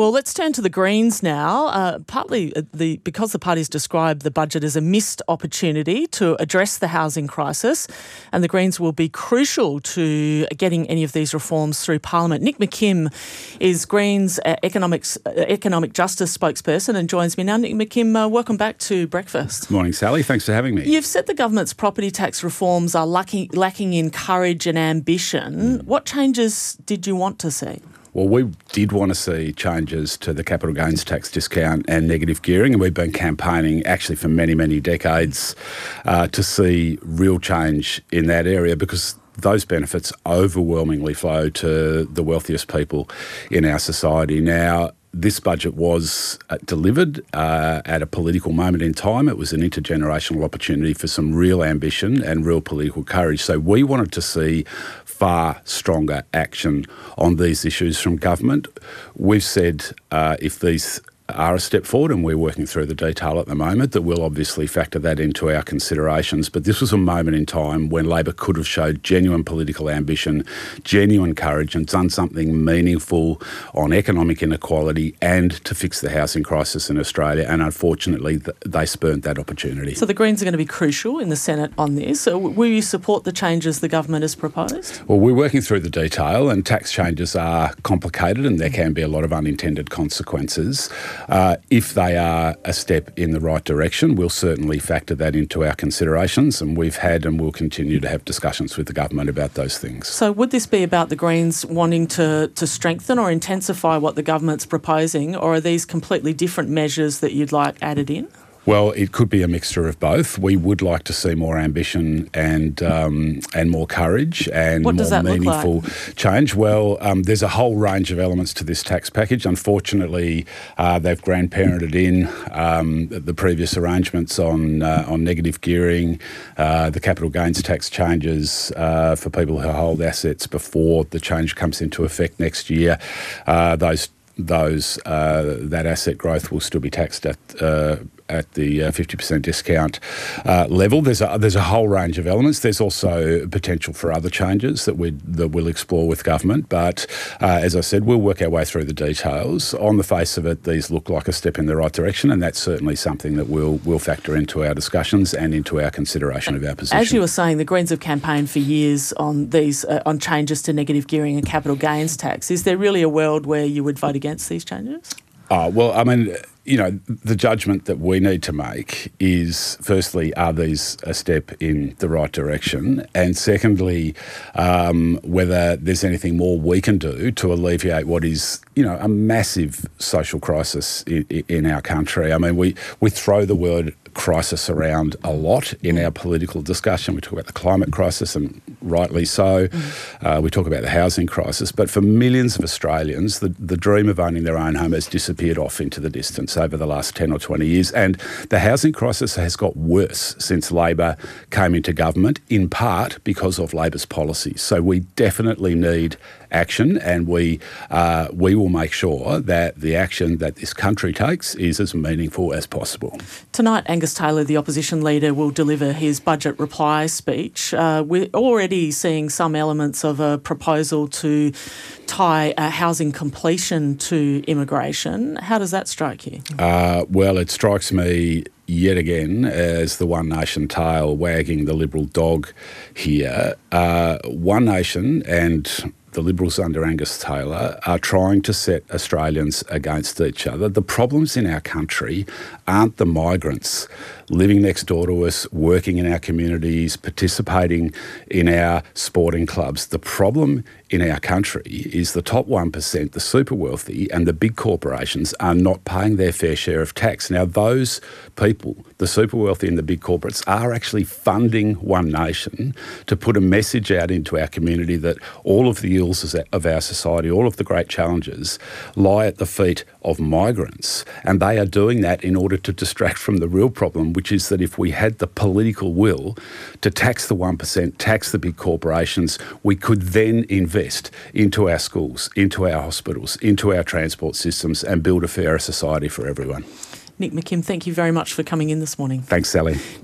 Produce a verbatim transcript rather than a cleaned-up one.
Well, let's turn to the Greens now. Uh, partly the because the party's described the budget as a missed opportunity to address the housing crisis, and the Greens will be crucial to getting any of these reforms through Parliament. Nick McKim is Greens uh, economics, uh, economic justice spokesperson and joins me now. Nick McKim, uh, welcome back to Breakfast. Morning, Sally. Thanks for having me. You've said the government's property tax reforms are lacking, lacking in courage and ambition. Mm. What changes did you want to see? Well, we did want to see changes to the capital gains tax discount and negative gearing, and we've been campaigning actually for many, many decades uh, to see real change in that area, because those benefits overwhelmingly flow to the wealthiest people in our society. Now, this budget was uh, delivered uh, at a political moment in time. It was an intergenerational opportunity for some real ambition and real political courage. So we wanted to see far stronger action on these issues from government. We've said uh, if these are a step forward, and we're working through the detail at the moment, that we'll obviously factor that into our considerations. But this was a moment in time when Labor could have showed genuine political ambition, genuine courage, and done something meaningful on economic inequality and to fix the housing crisis in Australia. And unfortunately, th- they spurned that opportunity. So the Greens are going to be crucial in the Senate on this. So will you support the changes the government has proposed? Well, we're working through the detail, and tax changes are complicated and there can be a lot of unintended consequences. Uh, if they are a step in the right direction, we'll certainly factor that into our considerations, and we've had and will continue to have discussions with the government about those things. So would this be about the Greens wanting to, to strengthen or intensify what the government's proposing, or are these completely different measures that you'd like added in? Well, it could be a mixture of both. We would like to see more ambition and um, and more courage and what does more that meaningful look like? change. Well, um, there's a whole range of elements to this tax package. Unfortunately, uh, they've grandparented in um, the previous arrangements on uh, on negative gearing, uh, the capital gains tax changes uh, for people who hold assets before the change comes into effect next year. Uh, those those uh, that asset growth will still be taxed at uh, at the uh, fifty percent discount uh, level. There's a, there's a whole range of elements. There's also potential for other changes that we that we'll explore with government. But uh, as I said, we'll work our way through the details. On the face of it, these look like a step in the right direction, and that's certainly something that we'll we'll factor into our discussions and into our consideration of our position. As you were saying, the Greens have campaigned for years on these uh, on changes to negative gearing and capital gains tax. Is there really a world where you would vote against these changes? Oh, well, I mean, you know, the judgment that we need to make is, firstly, are these a step in the right direction? And secondly, um, whether there's anything more we can do to alleviate what is, you know, a massive social crisis in, in our country. I mean, we, we throw the word crisis around a lot in our political discussion. We talk about the climate crisis, and rightly so. Mm. Uh, we talk about the housing crisis. But for millions of Australians, the, the dream of owning their own home has disappeared off into the distance over the last ten or twenty years. And the housing crisis has got worse since Labor came into government, in part because of Labor's policies. So we definitely need action, and we uh, we will make sure that the action that this country takes is as meaningful as possible. Tonight, Angus Taylor, the opposition leader, will deliver his budget reply speech. Uh, we're already seeing some elements of a proposal to tie uh, housing completion to immigration. How does that strike you? Uh, well, it strikes me yet again as the One Nation tail wagging the Liberal dog here. Uh, One Nation and the Liberals under Angus Taylor are trying to set Australians against each other. The problems in our country aren't the migrants living next door to us, working in our communities, participating in our sporting clubs. The problem in our country is the top one percent, the super wealthy, and the big corporations are not paying their fair share of tax. Now, those people, the super wealthy and the big corporates, are actually funding One Nation to put a message out into our community that all of the ills of our society, all of the great challenges, lie at the feet of migrants. And they are doing that in order to distract from the real problem, which is that if we had the political will to tax the one percent, tax the big corporations, we could then invest into our schools, into our hospitals, into our transport systems, and build a fairer society for everyone. Nick McKim, thank you very much for coming in this morning. Thanks, Sally.